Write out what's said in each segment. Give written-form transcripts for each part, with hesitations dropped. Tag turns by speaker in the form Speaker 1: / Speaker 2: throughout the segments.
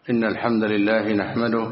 Speaker 1: إن الحمد لله نحمده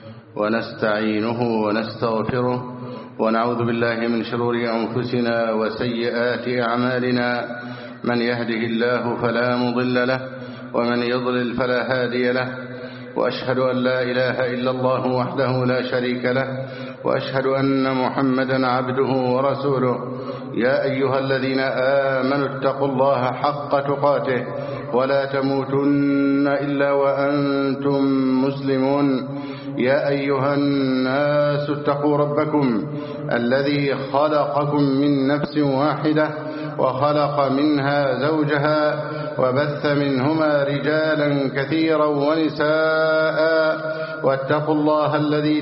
Speaker 1: ونستعينه ونستغفره ونعوذ بالله من شرور أنفسنا وسيئات أعمالنا. من يهده الله فلا مضل له ومن يضلل فلا هادي له، وأشهد أن لا إله إلا الله وحده لا شريك له، وأشهد أن محمدا عبده ورسوله. يا أيها الذين آمنوا اتقوا الله حق تقاته ولا تموتن إلا وأنتم مسلمون. يا أيها الناس اتقوا ربكم الذي خلقكم من نفس واحدة وخلق منها زوجها وبث منهما رجالا كثيرا ونساء، واتقوا الله الذي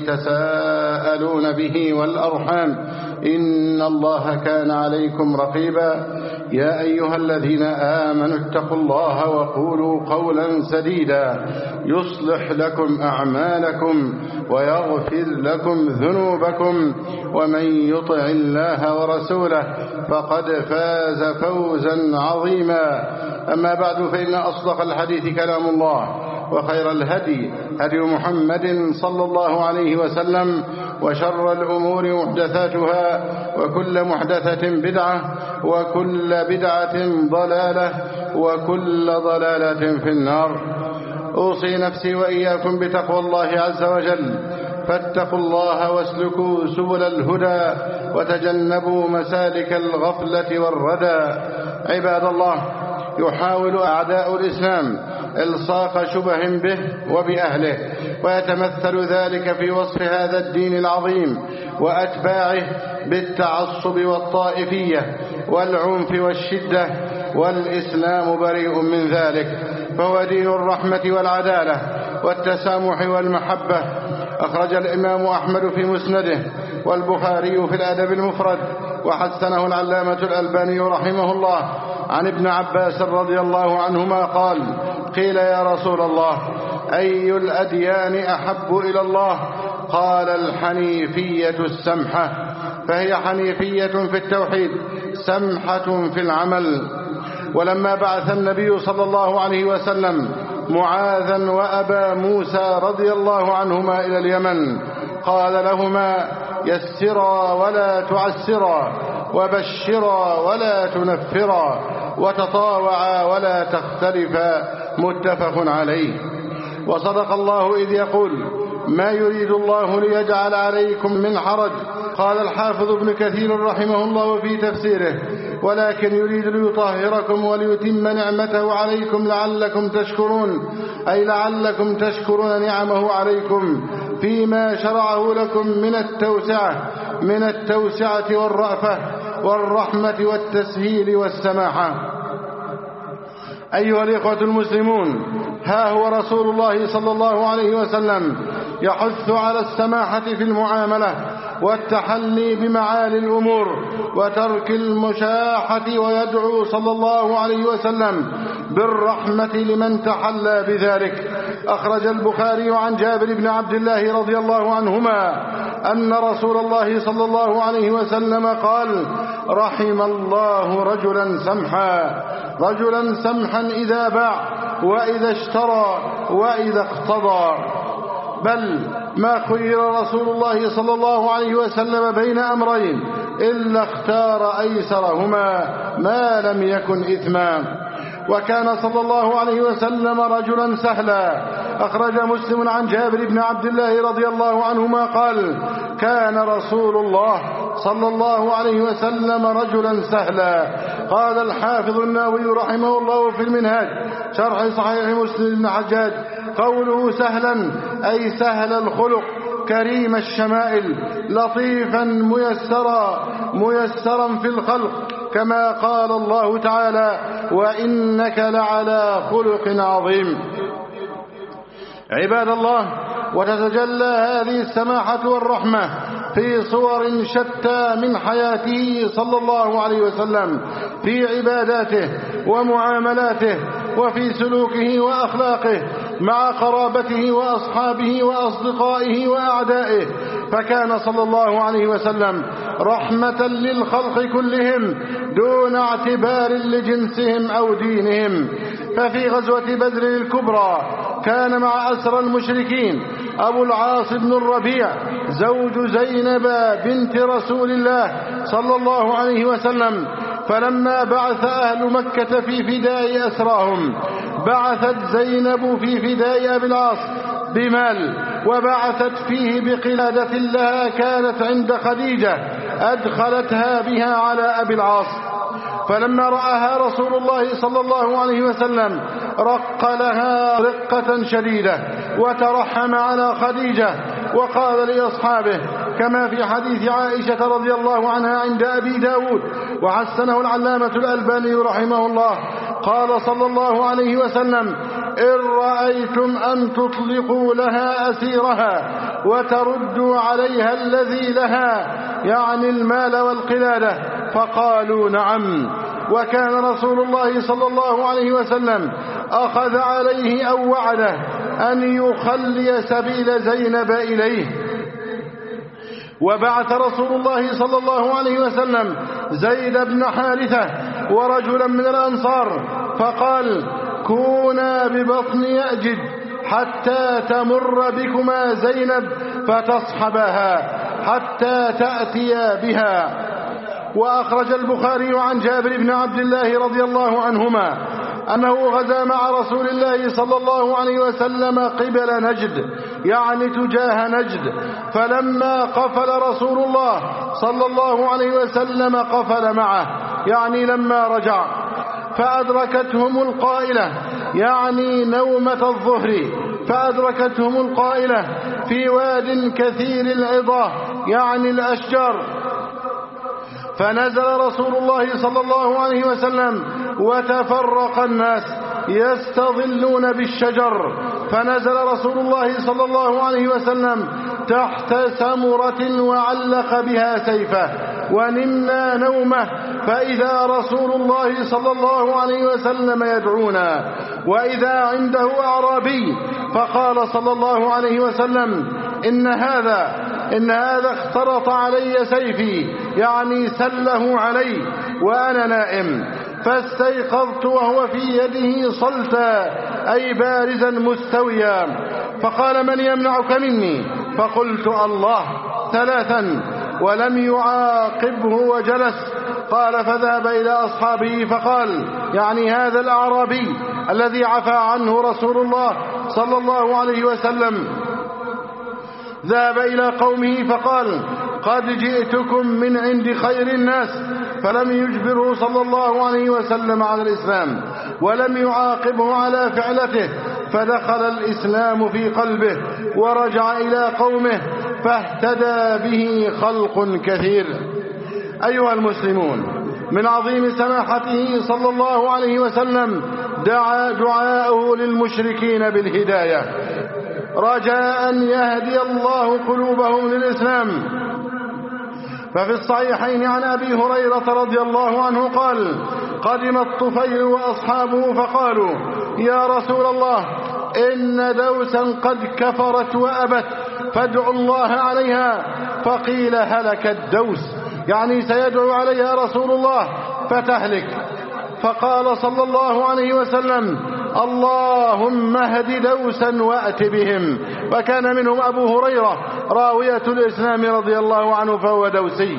Speaker 1: تساءلون به والأرحام إن الله كان عليكم رقيبا. يا أيها الذين آمنوا اتقوا الله وقولوا قولا سديدا يصلح لكم أعمالكم ويغفر لكم ذنوبكم، ومن يطع الله ورسوله فقد فاز فوزا عظيما. أما بعد، فإن أصدق الحديث كلام الله، وخير الهدي هدي محمد صلى الله عليه وسلم، وشر الأمور محدثاتها، وكل محدثة بدعة، وكل بدعة ضلالة، وكل ضلالة في النار. أوصي نفسي وإياكم بتقوى الله عز وجل، فاتقوا الله واسلكوا سبل الهدى وتجنبوا مسالك الغفلة والردى. عباد الله، يحاول أعداء الإسلام إلصاق شبه به وبأهله، ويتمثل ذلك في وصف هذا الدين العظيم وأتباعه بالتعصب والطائفية والعنف والشدة، والإسلام بريء من ذلك، فهو دين الرحمة والعدالة والتسامح والمحبة. أخرج الإمام أحمد في مسنده، والبخاري في الأدب المفرد، وحسنه العلامة الألباني رحمه الله، عن ابن عباس رضي الله عنهما قال: قيل يا رسول الله أي الأديان أحب إلى الله؟ قال: الحنيفية السمحة. فهي حنيفية في التوحيد، سمحة في العمل. ولما بعث النبي صلى الله عليه وسلم معاذا وأبا موسى رضي الله عنهما إلى اليمن، قال لهما: يسرا ولا تعسرا، وبشرا ولا تنفرا، وتطاوعا ولا تختلفا. متفق عليه. وصدق الله إذ يقول: ما يريد الله ليجعل عليكم من حرج. قال الحافظ ابن كثير رحمه الله في تفسيره: ولكن يريد ليطهركم وليتم نعمته عليكم لعلكم تشكرون، أي لعلكم تشكرون نعمه عليكم فيما شرعه لكم من التوسعة والرأفة والرحمة والتسهيل والسماحة. أيها الإخوة المسلمون، ها هو رسول الله صلى الله عليه وسلم يحث على السماحة في المعاملة والتحلي بمعالي الأمور وترك المشاحة، ويدعو صلى الله عليه وسلم بالرحمة لمن تحلى بذلك. أخرج البخاري عن جابر بن عبد الله رضي الله عنهما أن رسول الله صلى الله عليه وسلم قال: رحم الله رجلا سمحا إذا باع وإذا اشترى وإذا اقتضى. بل ما خير رسول الله صلى الله عليه وسلم بين أمرين إلا اختار أيسرهما ما لم يكن إثما. وكان صلى الله عليه وسلم رجلا سهلا. أخرج مسلم عن جابر بن عبد الله رضي الله عنهما قال: كان رسول الله صلى الله عليه وسلم رجلا سهلا. قال الحافظ النووي رحمه الله في المنهاج شرح صحيح مسلم بن حجاج: قوله سهلا أي سهل الخلق، كريم الشمائل، لطيفا ميسرا في الخلق، كما قال الله تعالى: وإنك لعلى خلق عظيم. عباد الله، وتتجلى هذه السماحة والرحمة في صور شتى من حياته صلى الله عليه وسلم، في عباداته ومعاملاته، وفي سلوكه وأخلاقه مع قرابته وأصحابه وأصدقائه وأعدائه. فكان صلى الله عليه وسلم رحمة للخلق كلهم دون اعتبار لجنسهم أو دينهم. ففي غزوة بدر الكبرى كان مع أسرى المشركين أبو العاص بن الربيع زوج زينب بنت رسول الله صلى الله عليه وسلم، فلما بعث أهل مكة في فداء أسراهم بعثت زينب في فداء أبي العاص بمال، وبعثت فيه بقلادة لها كانت عند خديجة أدخلتها بها على أبي العاص. فلما رآها رسول الله صلى الله عليه وسلم رق لها رقة شديدة وترحم على خديجة، وقال لأصحابه كما في حديث عائشة رضي الله عنها عند أبي داود وحسنه العلامة الألباني رحمه الله، قال صلى الله عليه وسلم: إن رأيتم أن تطلقوا لها أسيرها وتردوا عليها الذي لها، يعني المال والقلادة، فقالوا نعم. وكان رسول الله صلى الله عليه وسلم أخذ عليه أو وعده أن يخلي سبيل زينب إليه. وبعث رسول الله صلى الله عليه وسلم زيد بن حارثة ورجلا من الأنصار فقال: كونا ببطن يأجج حتى تمر بكما زينب فتصحبها حتى تأتي بها. وأخرج البخاري عن جابر بن عبد الله رضي الله عنهما أنه غزا مع رسول الله صلى الله عليه وسلم قبل نجد، يعني تجاه نجد، فلما قفل رسول الله صلى الله عليه وسلم قفل معه، يعني لما رجع، فأدركتهم القائلة، يعني نومة الظهر، فأدركتهم القائلة في واد كثير العظاه، يعني الأشجار، فنزل رسول الله صلى الله عليه وسلم وتفرق الناس يستظلون بالشجر، فنزل رسول الله صلى الله عليه وسلم تحت سمرة وعلق بها سيفه، ونمنا نومه فإذا رسول الله صلى الله عليه وسلم يدعونا، وإذا عنده أعرابي، فقال صلى الله عليه وسلم: إن هذا اخترط علي سيفي، يعني سله علي وأنا نائم، فاستيقظت وهو في يده صلتا، أي بارزا مستويا، فقال: من يمنعك مني؟ فقلت: الله، ثلاثا، ولم يعاقبه وجلس. قال: فذهب إلى أصحابه فقال، يعني هذا الأعرابي الذي عفى عنه رسول الله صلى الله عليه وسلم، ذهب إلى قومه فقال: قد جئتكم من عند خير الناس، فلم يجبره صلى الله عليه وسلم على الإسلام ولم يعاقبه على فعلته، فدخل الإسلام في قلبه ورجع إلى قومه فاهتدى به خلق كثير. أيها المسلمون، من عظيم سماحته صلى الله عليه وسلم دعاؤه للمشركين بالهداية رجاء أن يهدي الله قلوبهم للإسلام. ففي الصحيحين عن أبي هريرة رضي الله عنه قال: قدم الطفيل وأصحابه فقالوا: يا رسول الله، إن دوسا قد كفرت وأبت، فادعوا الله عليها. فقيل: هلك الدوس، يعني سيدعو عليها رسول الله فتهلك. فقال صلى الله عليه وسلم: اللهم اهد دوسا وأت بهم. وكان منهم أبو هريرة راوية الإسلام رضي الله عنه، فهو دوسي.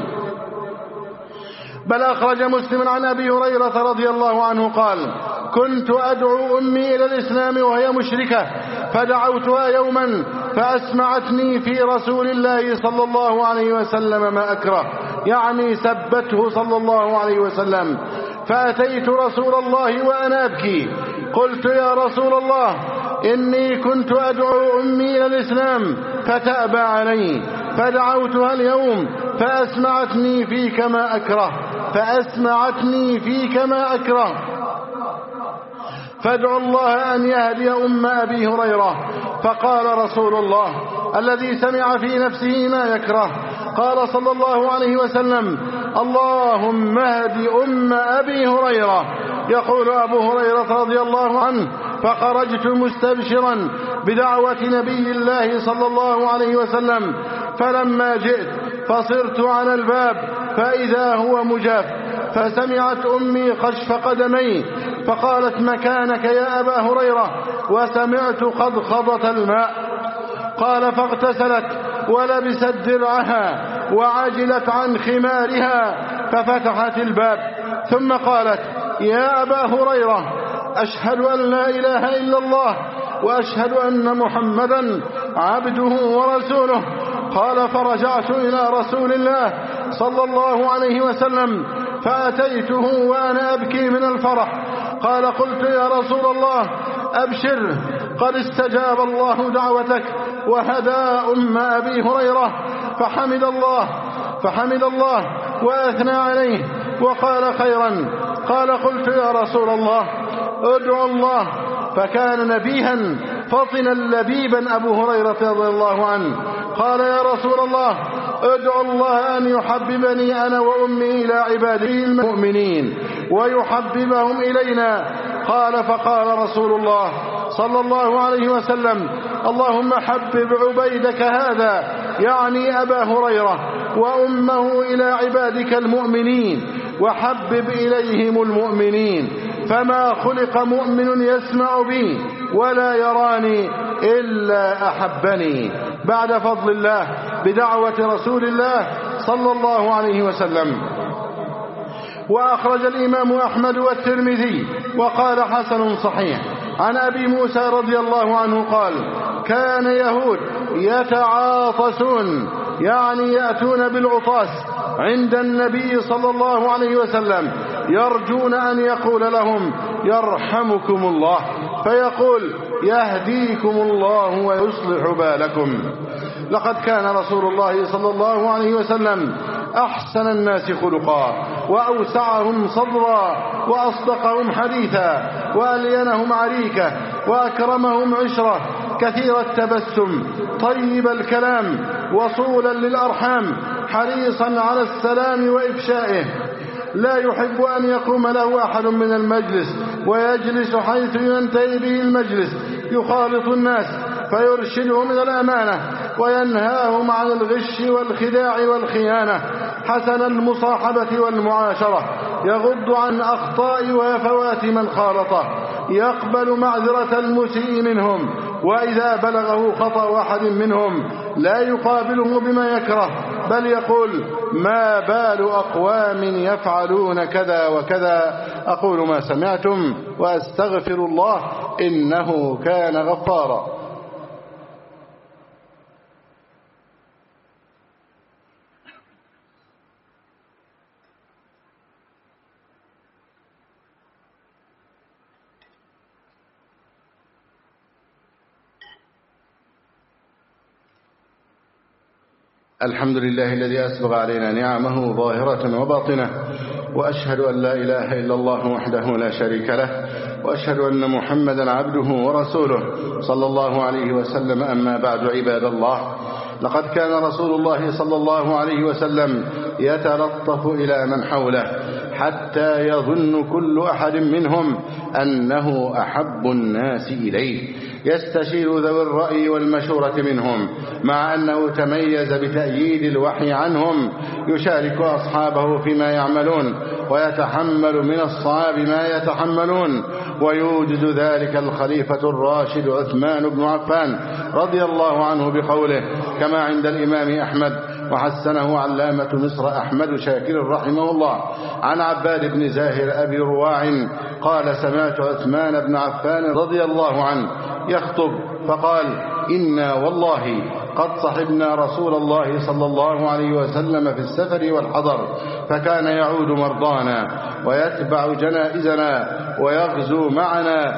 Speaker 1: بل أخرج مسلم عن أبي هريرة رضي الله عنه قال: كنت أدعو أمي إلى الإسلام وهي مشركة، فدعوتها يوما فأسمعتني في رسول الله صلى الله عليه وسلم ما أكره، يعني سبته صلى الله عليه وسلم، فأتيت رسول الله وأنا أبكي، قلت: يا رسول الله، إني كنت أدعو أمي إلى الإسلام فتأبى علي، فدعوتها اليوم فأسمعتني فيك ما أكره، فادعوا الله أن يهدي أم أبي هريرة. فقال رسول الله الذي سمع في نفسه ما يكره، قال صلى الله عليه وسلم: اللهم اهد أم أبي هريرة. يقول أبو هريرة رضي الله عنه: فخرجت مستبشرا بدعوة نبي الله صلى الله عليه وسلم، فلما جئت فصرت على الباب فإذا هو مجاف، فسمعت أمي خشف قدمي فقالت مكانك يا أبا هريرة، وسمعت خضخضة الماء. قال فاغتسلت ولبست درعها وعجلت عن خمارها ففتحت الباب، ثم قالت يا أبا هريرة أشهد أن لا إله إلا الله وأشهد أن محمدا عبده ورسوله. قال فرجعت إلى رسول الله صلى الله عليه وسلم فأتيته وأنا أبكي من الفرح. قال قلت يا رسول الله أبشر قد استجاب الله دعوتك وهدى أم أبي هريرة. فحمد الله وأثنى عليه وقال خيرا. قال قلت يا رسول الله ادعو الله. فكان نبيها فطنا لبيبا أبو هريرة رضي الله عنه. قال يا رسول الله ادعو الله أن يحببني أنا وأمي إلى عباده المؤمنين ويحببهم إلينا. قال فقال رسول الله صلى الله عليه وسلم اللهم حبب عبيدك هذا يعني أبا هريرة وأمه إلى عبادك المؤمنين وحبب إليهم المؤمنين، فما خلق مؤمن يسمع بي ولا يراني إلا أحبني. بعد فضل الله بدعوة رسول الله صلى الله عليه وسلم. وأخرج الإمام أحمد والترمذي وقال حسن صحيح عن أبي موسى رضي الله عنه قال كان يهود يتعاطسون يعني يأتون بالعطاس عند النبي صلى الله عليه وسلم يرجون أن يقول لهم يرحمكم الله، فيقول يهديكم الله ويصلح بالكم. لقد كان رسول الله صلى الله عليه وسلم أحسن الناس خلقا وأوسعهم صدرا وأصدقهم حديثا وألينهم عريكة وأكرمهم عشرة، كثير التبسم طيب الكلام وصولا للأرحام، حريصا على السلام وإفشائه، لا يحب أن يقوم له أحد من المجلس ويجلس حيث ينتهي به المجلس، يخالط الناس فيرشدهم إلى الأمانة وينهاهم عن الغش والخداع والخيانة، حسن المصاحبة والمعاشرة، يغض عن أخطاء وهفوات من خالطه، يقبل معذرة المسيء منهم، وإذا بلغه خطأ أحد منهم لا يقابله بما يكره، بل يقول ما بال أقوام يفعلون كذا وكذا. أقول ما سمعتم وأستغفر الله إنه كان غفارا. الحمد لله الذي أسبغ علينا نعمه ظاهرة وباطنة، وأشهد أن لا إله إلا الله وحده لا شريك له، وأشهد أن محمدا عبده ورسوله صلى الله عليه وسلم. أما بعد، عباد الله، لقد كان رسول الله صلى الله عليه وسلم يتلطف إلى من حوله حتى يظن كل أحد منهم أنه أحب الناس إليه، يستشير ذوي الرأي والمشورة منهم، مع أنه تميز بتأييد الوحي عنهم، يشارك أصحابه فيما يعملون ويتحمل من الصعاب ما يتحملون، ويوجد ذلك الخليفة الراشد عثمان بن عفان رضي الله عنه بقوله كما عند الإمام أحمد وحسنه علامة مصر أحمد شاكر رحمه الله عن عباد بن زاهر أبي رواع قال سمعت عثمان بن عفان رضي الله عنه يخطب فقال إنا والله قد صحبنا رسول الله صلى الله عليه وسلم في السفر والحضر، فكان يعود مرضانا ويتبع جنائزنا ويغزو معنا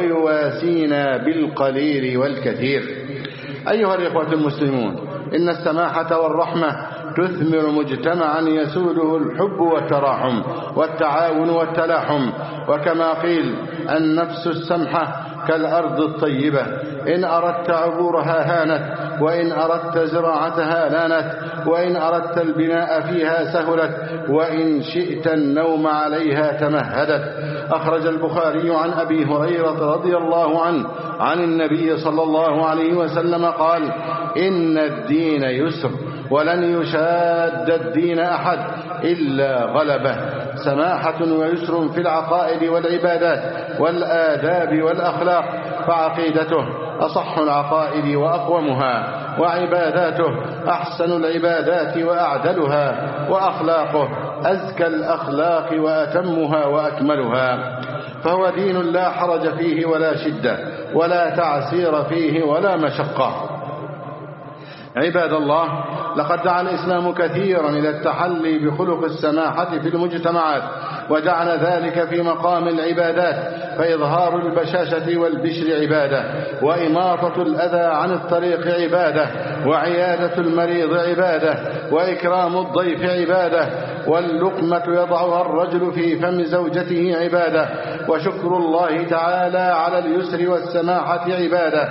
Speaker 1: ويواسينا بالقليل والكثير. أيها الإخوة المسلمون، إن السماحة والرحمة تثمر مجتمعا يسوده الحب والتراحم والتعاون والتلاحم، وكما قيل النفس السمحة كالأرض الطيبة، إن أردت عبورها هانت، وإن أردت زراعتها لانت، وإن أردت البناء فيها سهلت، وإن شئت النوم عليها تمهدت. أخرج البخاري عن أبي هريرة رضي الله عنه عن النبي صلى الله عليه وسلم قال إن الدين يسر ولن يشاد الدين أحد إلا غلبه، سماحة ويسر في العقائد والعبادات والآداب والأخلاق، فعقيدته أصح العقائد وأقومها، وعباداته أحسن العبادات وأعدلها، وأخلاقه أزكى الأخلاق وأتمها وأكملها، فهو دين لا حرج فيه ولا شدة ولا تعسير فيه ولا مشقة. عباد الله، لقد دعا الإسلام كثيرا إلى التحلي بخلق السماحة في المجتمعات، وجعل ذلك في مقام العبادات، فإظهار البشاشة والبشر عبادة، وإماطة الأذى عن الطريق عبادة، وعيادة المريض عبادة، وإكرام الضيف عبادة، واللقمة يضعها الرجل في فم زوجته عبادة، وشكر الله تعالى على اليسر والسماحة عبادة،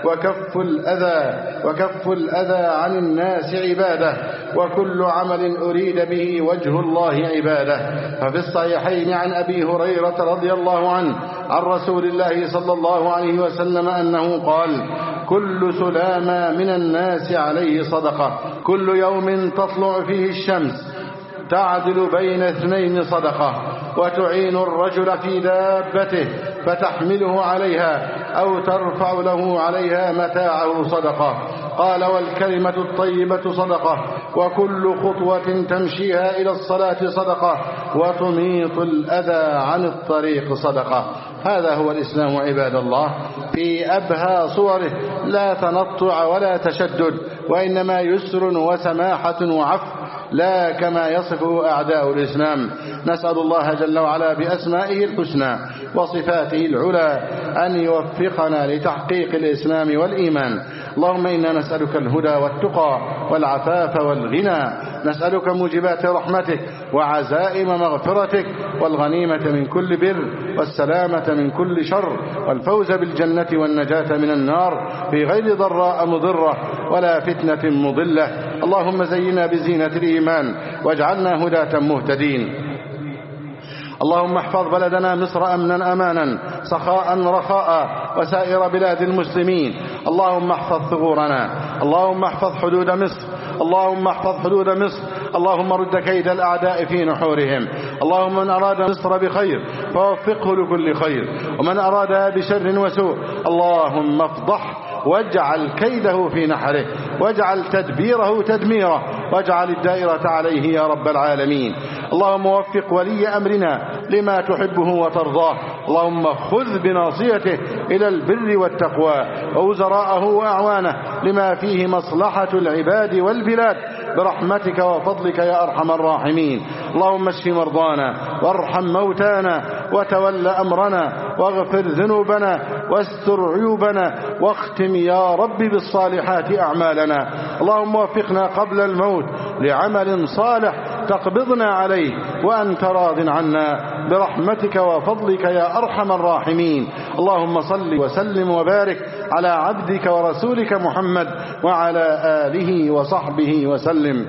Speaker 1: وكف الأذى عن الناس عبادة، وكل عمل أريد به وجه الله عبادة. ففي الصحيحين عن أبي هريرة رضي الله عنه عن رسول الله صلى الله عليه وسلم أنه قال: كل سلامة من الناس عليه صدقة، كل يوم تطلع فيه الشمس تعدل بين اثنين صدقة، وتعين الرجل في دابته فتحمله عليها أو ترفع له عليها متاعه صدقة. قال: والكلمة الطيبة صدقة، وكل خطوة تمشيها إلى الصلاة صدقة، وتميط الأذى عن الطريق صدقة. هذا هو الإسلام عباد الله في أبهى صوره، لا تنطع ولا تشدد، وإنما يسر وسماحة وعفو، لا كما يصفه أعداء الإسلام. نسأل الله جل وعلا بأسمائه الحسنى وصفاته العلى أن يوفقنا لتحقيق الإسلام والإيمان. اللهم إنا نسألك الهدى والتقى والعفاف والغنى، نسألك موجبات رحمتك وعزائم مغفرتك، والغنيمة من كل بر، والسلامة من كل شر، والفوز بالجنة والنجاة من النار في غير ضراء مضرة ولا فتنة مضلة. اللهم زينا بزينة الإيمان واجعلنا هداة مهتدين. اللهم احفظ بلدنا مصر أمنا أمانا، سخاء رخاء، وسائر بلاد المسلمين. اللهم احفظ ثغورنا، اللهم احفظ حدود مصر، اللهم احفظ حدود مصر. اللهم رد كيد الأعداء في نحورهم. اللهم من أراد مصر بخير فوفقه لكل خير، ومن أرادها بشر وسوء اللهم افضح واجعل كيده في نحره، واجعل تدبيره تدميره، واجعل الدائرة عليه يا رب العالمين. اللهم وفق ولي أمرنا لما تحبه وترضاه. اللهم خذ بناصيته إلى البر والتقوى، ووزراءه وأعوانه لما فيه مصلحة العباد والبلاد، برحمتك وفضلك يا أرحم الراحمين. اللهم اشف مرضانا وارحم موتانا وتول أمرنا واغفر ذنوبنا واستر عيوبنا، واختم يا رب بالصالحات أعمالنا. اللهم وفقنا قبل الموت لعمل صالح تقبضنا عليه وأنت راض عنا، برحمتك وفضلك يا أرحم الراحمين. اللهم صل وسلم وبارك على عبدك ورسولك محمد وعلى آله وصحبه وسلم.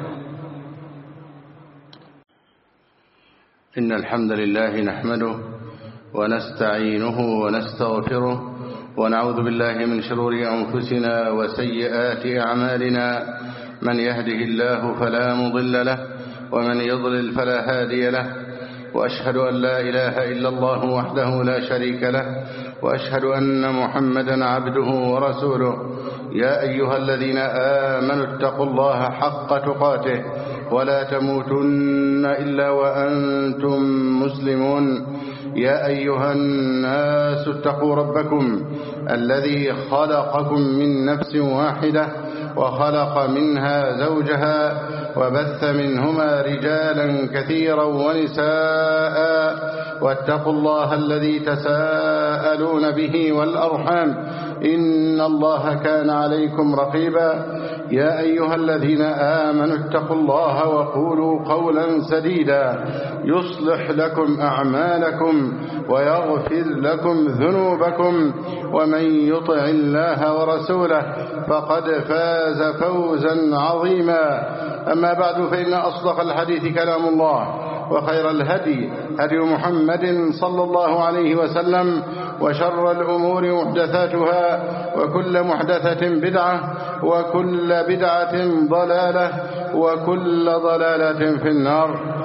Speaker 2: إن الحمد لله نحمده ونستعينه ونستغفره، ونعوذ بالله من شرور أنفسنا وسيئات أعمالنا. من يهده الله فلا مضل له، ومن يضلل فلا هادي له، وأشهد أن لا إله إلا الله وحده لا شريك له، وأشهد أن محمدا عبده ورسوله. يا أيها الذين آمنوا اتقوا الله حق تقاته ولا تموتن إلا وأنتم مسلمون. يا أيها الناس اتقوا ربكم الذي خلقكم من نفس واحدة، وخلق منها زوجها، وبث منهما رجالا كثيرا ونساء، واتقوا الله الذي تساءلون به والأرحام، إن الله كان عليكم رقيبا. يا أيها الذين آمنوا اتقوا الله وقولوا قولا سديدا يصلح لكم أعمالكم ويغفر لكم ذنوبكم، ومن يطع الله ورسوله فقد فاز فوزا عظيما. أما بعد، فإن أصدق الحديث كلام الله، وخير الهدي هدي محمد صلى الله عليه وسلم، وشر الأمور محدثاتها، وكل محدثة بدعة، وكل بدعة ضلالة، وكل ضلالة في النار.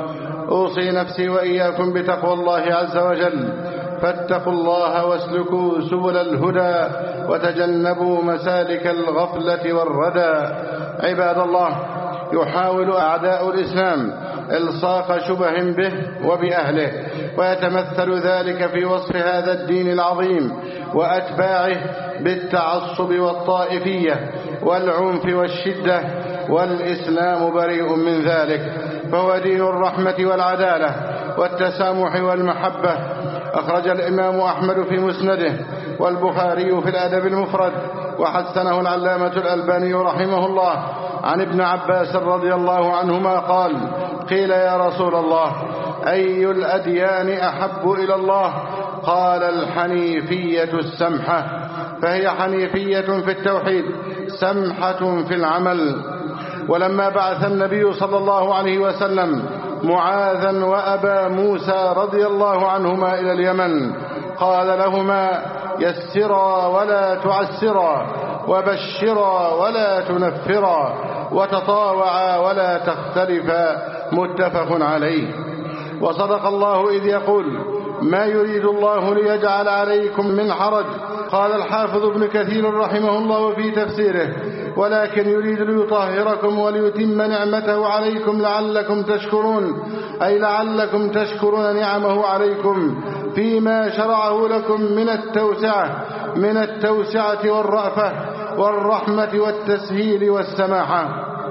Speaker 1: أوصي نفسي وإياكم بتقوى الله عز وجل، فاتقوا الله واسلكوا سبل الهدى وتجنبوا مسالك الغفلة والردى. عباد الله، يحاول أعداء الإسلام إلصاق شبه به وبأهله، ويتمثل ذلك في وصف هذا الدين العظيم وأتباعه بالتعصب والطائفية والعنف والشدة، والإسلام بريء من ذلك، فهو دين الرحمة والعدالة والتسامح والمحبة. أخرج الإمام أحمد في مسنده والبخاري في الأدب المفرد، وحسنه العلامة الألباني رحمه الله، عن ابن عباس رضي الله عنهما قال: قيل يا رسول الله أي الأديان أحب إلى الله؟ قال: الحنيفية السمحة. فهي حنيفية في التوحيد، سمحة في العمل. ولما بعث النبي صلى الله عليه وسلم معاذا وأبا موسى رضي الله عنهما إلى اليمن، قال لهما: يسرا ولا تعسرا، وبشرا ولا تنفرا، وتطاوعا ولا تختلفا، متفق عليه. وصدق الله إذ يقول: ما يريد الله ليجعل عليكم من حرج. قال الحافظ ابن كثير رحمه الله في تفسيره: ولكن يريد ليطهركم وليتم نعمته عليكم لعلكم تشكرون، أي لعلكم تشكرون نعمه عليكم فيما شرعه لكم من التوسعة والرأفة والرحمة والتسهيل والسماحة.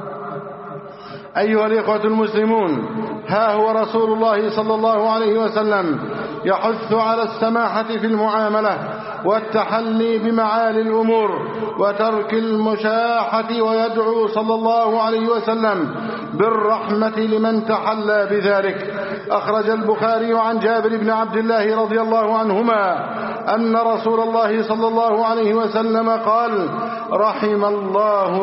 Speaker 1: أيها الإخوة المسلمون، ها هو رسول الله صلى الله عليه وسلم يحث على السماحة في المعاملة والتحلي بمعالي الأمور وترك المشاحة، ويدعو صلى الله عليه وسلم بالرحمة لمن تحلى بذلك. أخرج البخاري عن جابر بن عبد الله رضي الله عنهما أن رسول الله صلى الله عليه وسلم قال: رحم الله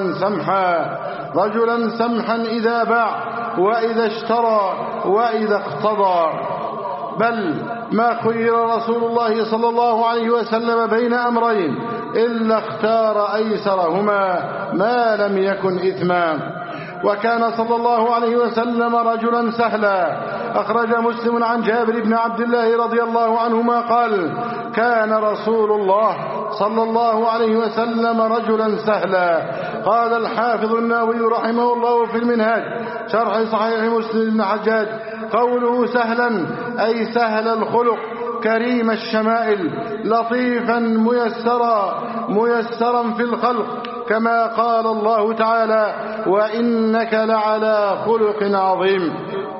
Speaker 1: رجلا سمحا إذا باع وإذا اشترى وإذا اقتضى. بل ما خير رسول الله صلى الله عليه وسلم بين أمرين إلا اختار أيسرهما ما لم يكن إثما. وكان صلى الله عليه وسلم رجلا سهلا. أخرج مسلم عن جابر بن عبد الله رضي الله عنهما قال: كان رسول الله صلى الله عليه وسلم رجلا سهلا. قال الحافظ النووي رحمه الله في المنهاج شرح صحيح مسلم بن حجاج: قوله سهلا أي سهل الخلق كريم الشمائل لطيفا ميسرا في الخلق، كما قال الله تعالى: وإنك لعلى خلق عظيم.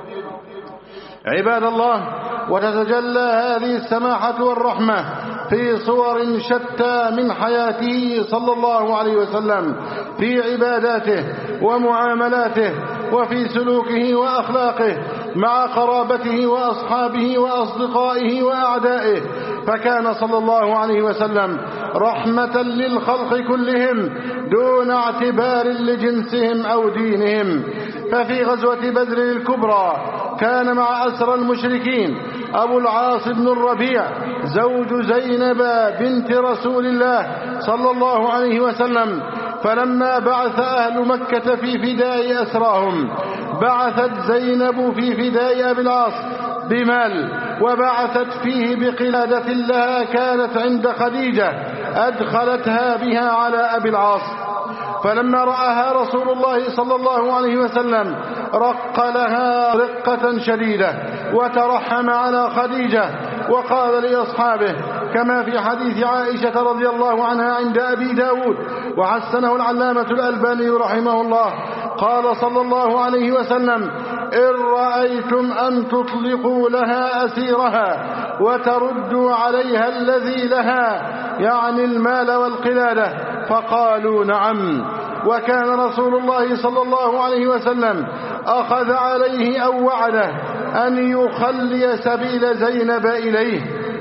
Speaker 1: عباد الله، وتتجلى هذه السماحة والرحمة في صور شتى من حياته صلى الله عليه وسلم، في عباداته ومعاملاته وفي سلوكه وأخلاقه مع قرابته وأصحابه وأصدقائه وأعدائه. فكان صلى الله عليه وسلم رحمة للخلق كلهم دون اعتبار لجنسهم أو دينهم. ففي غزوة بدر الكبرى كان مع أسرى المشركين أبو العاص بن الربيع زوج زينب بنت رسول الله صلى الله عليه وسلم. فلما بعث أهل مكة في فداء أسراهم بعثت زينب في فداء أبي العاص بمال، وبعثت فيه بقلادة لها كانت عند خديجة أدخلتها بها على أبي العاص. فلما رآها رسول الله صلى الله عليه وسلم رق لها رقة شديدة وترحم على خديجة، وقال لأصحابه كما في حديث عائشة رضي الله عنها عند أبي داود وحسنه العلامة الألباني رحمه الله، قال صلى الله عليه وسلم: إن رأيتم أن تطلقوا لها أسيرها وتردوا عليها الذي لها، يعني المال والقلادة، فقالوا نعم. وكان رسول الله صلى الله عليه وسلم أخذ عليه أو وعده أن يخلي سبيل زينب إليه.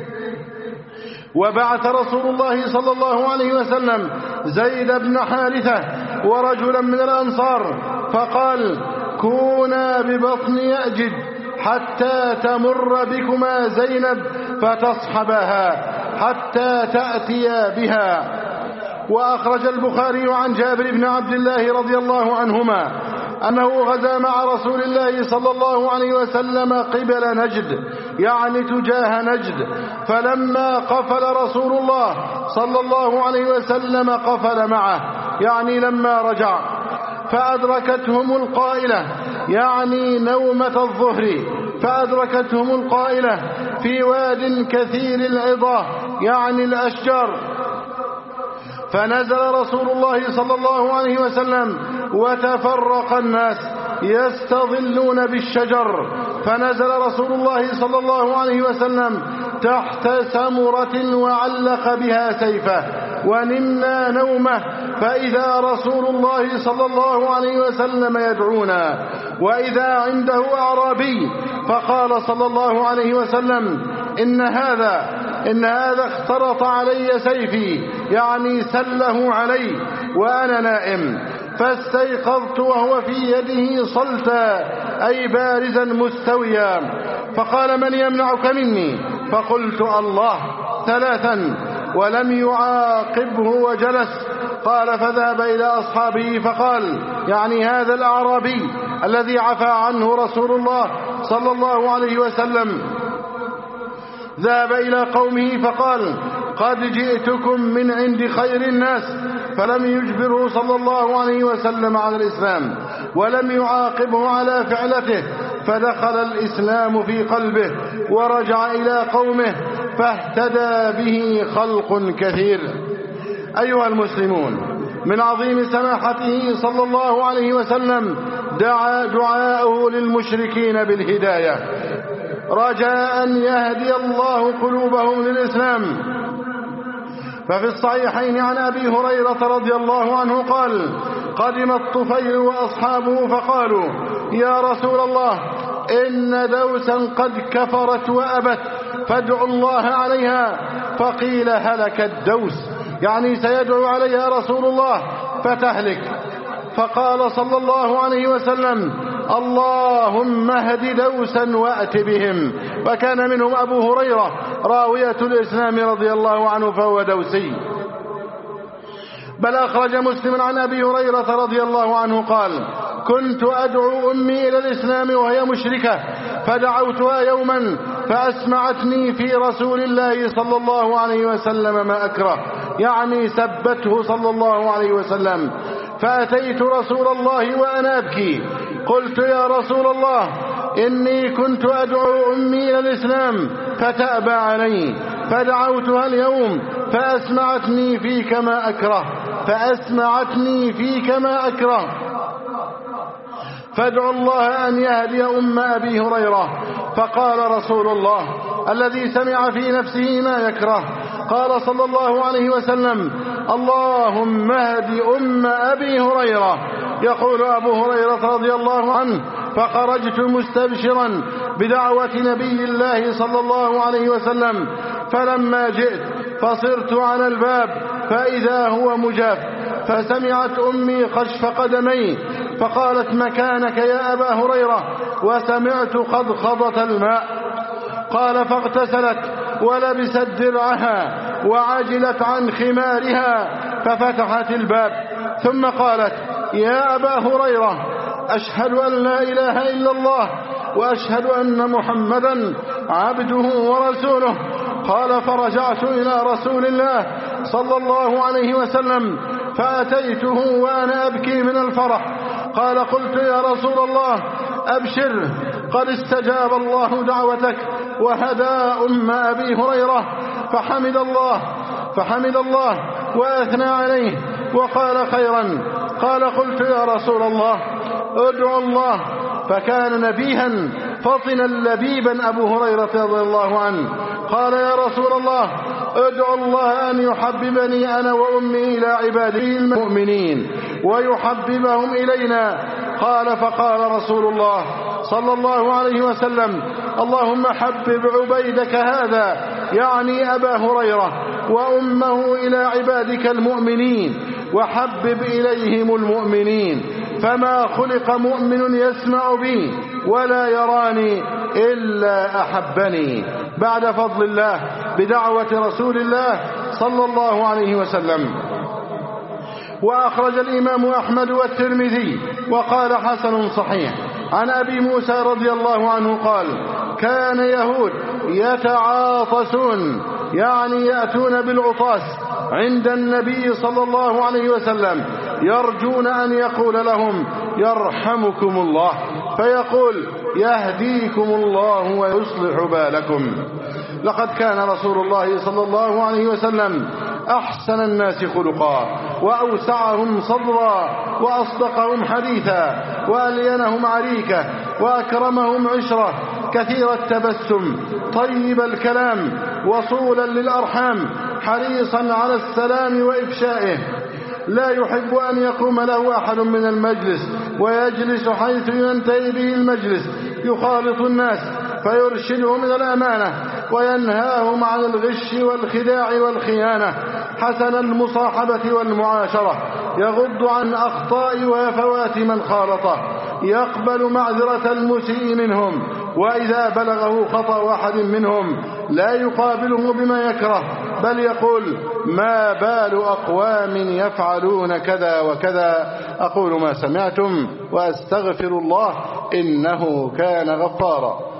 Speaker 1: وبعث رسول الله صلى الله عليه وسلم زيد بن حارثة ورجلا من الأنصار فقال: كونا ببطن يأجج حتى تمر بكما زينب فتصحبها حتى تأتي بها. وأخرج البخاري عن جابر بن عبد الله رضي الله عنهما
Speaker 2: أنه غزا مع رسول الله صلى الله عليه وسلم قبل نجد، يعني تجاه نجد، فلما قفل رسول الله صلى الله عليه وسلم قفل معه، يعني لما رجع، فأدركتهم القائلة، يعني نومة الظهر، فأدركتهم القائلة في واد كثير العظاه، يعني الأشجار، فنزل رسول الله صلى الله عليه وسلم وتفرق الناس يستظلون بالشجر، فنزل رسول الله صلى الله عليه وسلم تحت سمرة وعلق بها سيفه، ونمنا نومه، فإذا رسول الله صلى الله عليه وسلم يدعونا، وإذا عنده أعرابي، فقال صلى الله عليه وسلم إن هذا اخترط علي سيفي، يعني سله علي وأنا نائم، فاستيقظت وهو في يده صلتا، أي بارزا مستويا، فقال من يمنعك مني؟ فقلت الله 3، ولم يعاقبه وجلس. قال فذهب إلى أصحابه فقال، يعني هذا الأعرابي الذي عفى عنه رسول الله صلى الله عليه وسلم، ذهب إلى قومه فقال قد جئتكم من عند خير الناس، فلم يجبره صلى الله عليه وسلم على الإسلام، ولم يعاقبه على فعلته، فدخل الإسلام في قلبه ورجع إلى قومه، فاهتدى به خلق كثير. أيها المسلمون، من عظيم سماحته صلى الله عليه وسلم دعاءه للمشركين بالهداية، رجاء أن يهدي الله قلوبهم للإسلام. ففي الصحيحين عن أبي هريرة رضي الله عنه قال قدم الطفيل وأصحابه فقالوا يا رسول الله إن دوسا قد كفرت وأبت، فادعوا الله عليها. فقيل هلك الدوس، يعني سيدعو عليها رسول الله فتهلك. فقال صلى الله عليه وسلم اللهم اهد دوسا وأت بهم، وكان منهم أبو هريرة راوية الإسلام رضي الله عنه، فهو دوسي. بل أخرج مسلم عن أبي هريرة رضي الله عنه قال كنت أدعو أمي إلى الإسلام وهي مشركة، فدعوتها يوما فأسمعتني في رسول الله صلى الله عليه وسلم ما أكره، يعني سبته صلى الله عليه وسلم، فأتيت رسول الله وأنا أبكي، قلت يا رسول الله إني كنت أدعو أمي إلى الإسلام فتأبى علي، فدعوتها اليوم فأسمعتني فيك ما أكره، فادعوا الله أن يهدي أم أبي هريرة. فقال رسول الله الذي سمع في نفسه ما يكره، قال صلى الله عليه وسلم اللهم اهد أم أبي هريرة. يقول أبو هريرة رضي الله عنه فخرجت مستبشرا بدعوة نبي الله صلى الله عليه وسلم، فلما جئت فصرت على الباب فإذا هو مجاف، فسمعت أمي خشف قدمي فقالت مكانك يا أبا هريرة، وسمعت قد خضت الماء. قال فاغتسلت ولبست درعها وعجلت عن خمارها ففتحت الباب، ثم قالت يا أبا هريرة أشهد أن لا إله إلا الله وأشهد أن محمدا عبده ورسوله. قال فرجعت إلى رسول الله صلى الله عليه وسلم فأتيته وأنا أبكي من الفرح. قال قلت يا رسول الله أبشر قد استجاب الله دعوتك وهدى أم أبي هريرة. فحمد الله وأثنى عليه وقال خيرا. قال قلت يا رسول الله ادعو الله، فكان نبيها فطنا لبيبا أبو هريرة رضي الله عنه. قال يا رسول الله ادعو الله أن يحببني أنا وأمي إلى عباده المؤمنين ويحببهم إلينا. قال فقال رسول الله صلى الله عليه وسلم اللهم حبب عبيدك هذا، يعني أبا هريرة، وأمه إلى عبادك المؤمنين وحبب إليهم المؤمنين، فما خلق مؤمن يسمع بي ولا يراني إلا أحبني. بعد فضل الله بدعوة رسول الله صلى الله عليه وسلم. وأخرج الإمام أحمد والترمذي وقال حسن صحيح عن أبي موسى رضي الله عنه قال: كان يهود يتعاطسون، يعني يأتون بالعطاس عند النبي صلى الله عليه وسلم يرجون أن يقول لهم يرحمكم الله، فيقول يهديكم الله ويصلح بالكم. لقد كان رسول الله صلى الله عليه وسلم أحسن الناس خلقا وأوسعهم صدرا وأصدقهم حديثا وألينهم عريكة وأكرمهم عشرة، كثير التبسم، طيب الكلام، وصولا للأرحام، حريصا على السلام وإفشائه، لا يحب أن يقوم له أحد من المجلس ويجلس حيث ينتهي به المجلس، يخالط الناس فيرشدهم إلى الأمانة وينهاهم عن الغش والخداع والخيانة، حسن المصاحبة والمعاشرة، يغض عن أخطاء وهفوات من خالطه، يقبل معذرة المسيء منهم، وإذا بلغه خطأ أحد منهم لا يقابله بما يكره، بل يقول ما بال أقوام يفعلون كذا وكذا. أقول ما سمعتم وأستغفر الله إنه كان غفارا.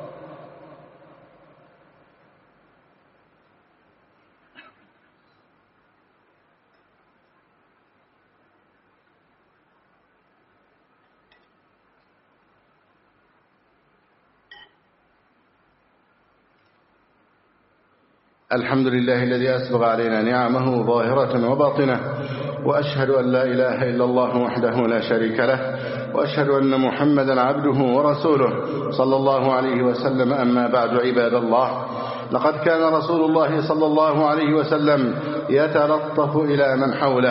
Speaker 1: الحمد لله الذي أسبغ علينا نعمه ظاهرة وباطنة، وأشهد أن لا إله إلا الله وحده لا شريك له، وأشهد أن محمدا عبده ورسوله صلى الله عليه وسلم. أما بعد، عباد الله، لقد كان رسول الله صلى الله عليه وسلم يتلطف إلى من حوله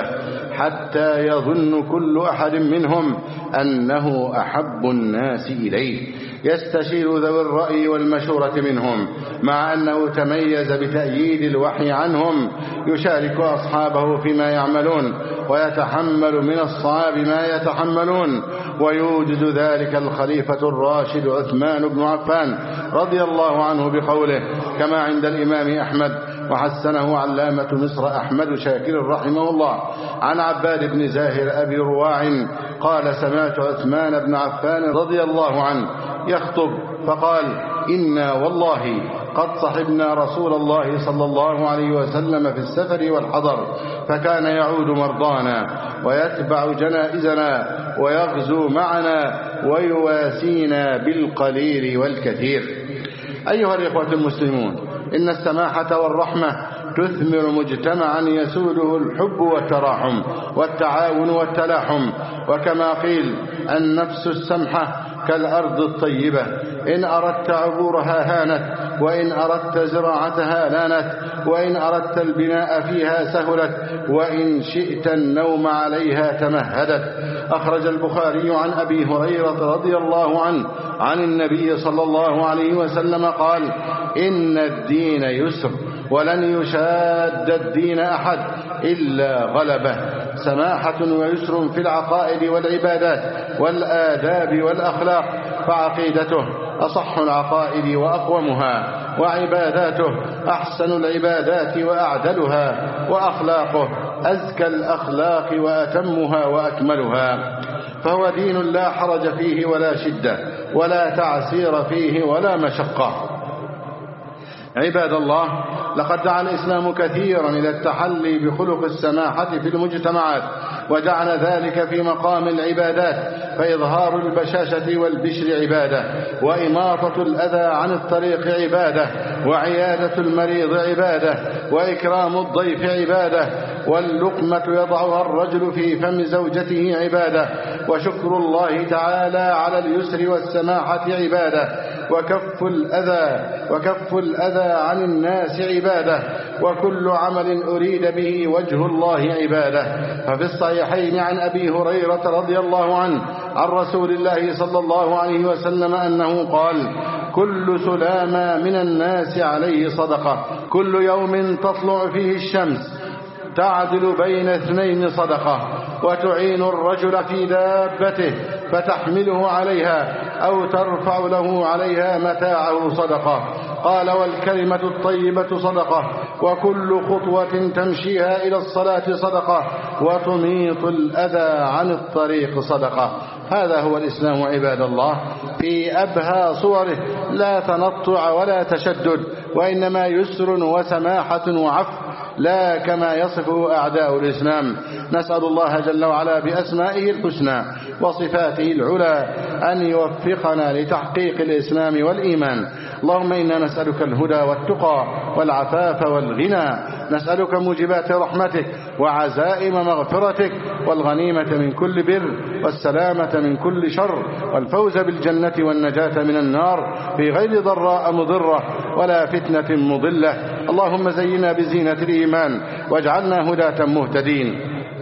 Speaker 1: حتى يظن كل أحد منهم أنه أحب الناس إليه، يستشير ذوي الرأي والمشورة منهم، مع أنه تميز بتأييد الوحي عنهم، يشارك أصحابه فيما يعملون ويتحمل من الصعاب ما يتحملون، ويوجد ذلك الخليفة الراشد عثمان بن عفان رضي الله عنه بقوله كما عند الإمام أحمد وحسنه علامة مصر أحمد شاكر رحمه الله عن عباد بن زاهر أبي رواع قال: سمعت عثمان بن عفان رضي الله عنه يخطب فقال: إنا والله قد صحبنا رسول الله صلى الله عليه وسلم في السفر والحضر، فكان يعود مرضانا ويتبع جنائزنا ويغزو معنا ويواسينا بالقليل والكثير. أيها الإخوة المسلمون، إن السماحة والرحمة تثمر مجتمعا يسوده الحب والتراحم والتعاون والتلاحم، وكما قيل: النفس السمحة كالأرض الطيبة، إن أردت عبورها هانت، وإن أردت زراعتها لانت، وإن أردت البناء فيها سهلت، وإن شئت النوم عليها تمهدت. أخرج البخاري عن أبي هريرة رضي الله عنه عن النبي صلى الله عليه وسلم قال: إن الدين يسر، ولن يشاد الدين أحد إلا غلبه. سماحة ويسر في العقائد والعبادات والآداب والأخلاق، فعقيدته أصح العقائد وأقومها، وعباداته أحسن العبادات وأعدلها، وأخلاقه أزكى الأخلاق وأتمها وأكملها، فهو دين لا حرج فيه ولا شدة ولا تعسير فيه ولا مشقة. عباد الله، لقد دعا الإسلام كثيرا إلى التحلي بخلق السماحة في المجتمعات، وجعل ذلك في مقام العبادات، فإظهار البشاشة والبشر عبادة، وإماطة الأذى عن الطريق عبادة، وعيادة المريض عبادة، وإكرام الضيف عبادة، واللقمة يضعها الرجل في فم زوجته عبادة، وشكر الله تعالى على اليسر والسماحة عبادة، وكف الأذى عن الناس عبادة، وكل عمل أريد به وجه الله عبادة. ففي الصحيحين عن أبي هريرة رضي الله عنه عن رسول الله صلى الله عليه وسلم أنه قال: كل سلامة من الناس عليه صدقة، كل يوم تطلع فيه الشمس تعدل بين اثنين صدقة، وتعين الرجل في دابته فتحمله عليها أو ترفع له عليها متاعه صدقة.
Speaker 2: قال والكلمة الطيبة صدقة وكل خطوة تمشيها إلى الصلاة صدقة وتميط الأذى عن الطريق صدقة. هذا هو الإسلام عباد الله في أبهى صوره، لا تنطع ولا تشدد، وإنما يسر وسماحة وعفو، لا كما يصفه أعداء الإسلام. نسأل الله جل وعلا بأسمائه الحسنى وصفاته العلى أن يوفقنا لتحقيق الإسلام والإيمان. اللهم إنا نسألك الهدى والتقى والعفاف والغنى، نسألك موجبات رحمتك وعزائم مغفرتك والغنيمة من كل بر والسلامة من كل شر والفوز بالجنة والنجاة من النار في غير ضراء مضرة ولا فتنة مضلة. اللهم زينا بزينة الإيمان واجعلنا هداة مهتدين.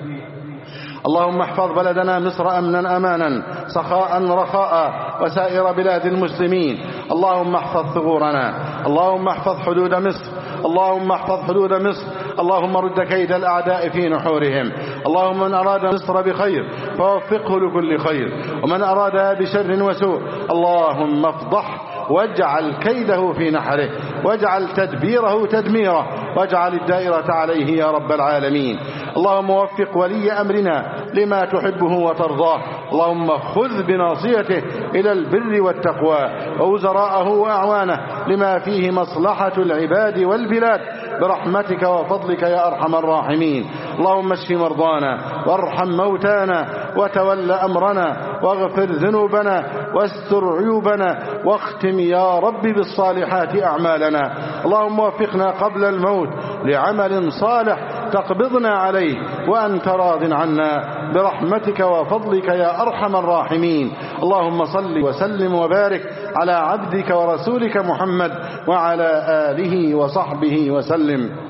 Speaker 2: اللهم احفظ بلدنا مصر أمنا أمانا سخاء رخاء وسائر بلاد المسلمين. اللهم احفظ ثغورنا، اللهم احفظ حدود مصر، اللهم احفظ حدود مصر، اللهم رد كيد الأعداء في نحورهم. اللهم من أراد مصر بخير فوفقه لكل خير، ومن أرادها بشر وسوء اللهم افضح واجعل كيده في نحره، واجعل تدبيره تدميره، واجعل الدائرة عليه يا رب العالمين. اللهم وفق ولي أمرنا لما تحبه وترضاه، اللهم خذ بناصيته إلى البر والتقوى، ووزراءه وأعوانه لما فيه مصلحة العباد والبلاد برحمتك وفضلك يا أرحم الراحمين. اللهم اشف مرضانا وارحم موتانا وتول أمرنا واغفر ذنوبنا واستر عيوبنا واختم يا رب بالصالحات أعمالنا. اللهم وفقنا قبل الموت لعمل صالح تقبضنا عليه وأنت راض عنا برحمتك وفضلك يا أرحم الراحمين. اللهم صل وسلم وبارك على عبدك ورسولك محمد وعلى آله وصحبه وسلم.